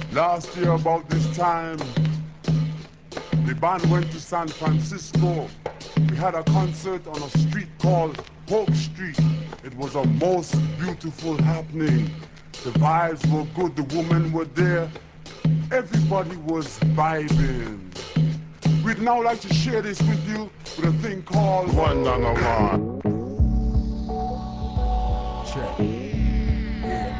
Last year about this time, the band went to San Francisco. We had a concert on a street called Polk Street. It was a most beautiful happening. The vibes were good, the women were there. Everybody was vibing. We'd now like to share this with you with a thing called One on a Line. Check. Yeah.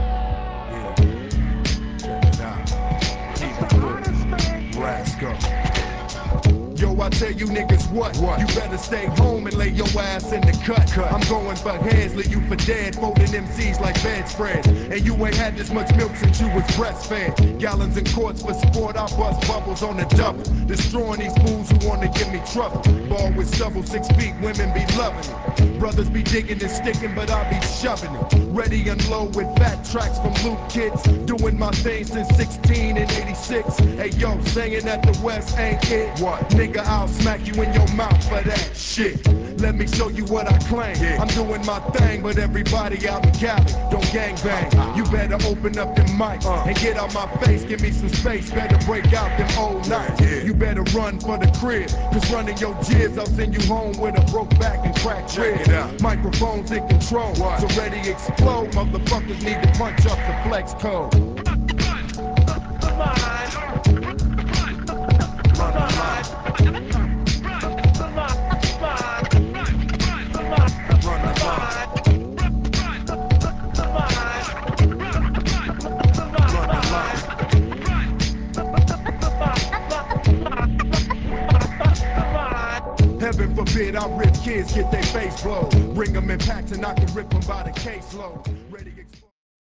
Check it out. Keep it good. Rascal. Yo, I tell you niggas what? You better stay home and lay your ass in the cut. I'm going for hands, leave you for dead, folding MCs like bedspreads. And you ain't had this much milk since you was breastfed. Gallons and quarts for sport, I bust bubbles on the double. Destroying these fools who wanna give me trouble. Ball with stubble, 6 feet, women be loving it. Brothers be digging and sticking, but I be shoving it. Ready and low with fat tracks from Luke Kids. Doing my thing since 16 and 86. Hey yo, saying that the West ain't it. What? Nigga, I'll smack you in your mouth for that shit. Let me show you what I claim. I'm doing my thing, but everybody out in Cali don't gangbang. You better open up your mic and get out my face. Give me some space, better break out them old nights. You better run for the crib, cause running your jizz, I'll send you home with a broke back and cracked rib. Microphones in control, so ready to explode. Motherfuckers need to punch up the flex code. Heaven forbid I rip kids, get their face blown. Bring them in packs and I can rip them by the caseload. Ready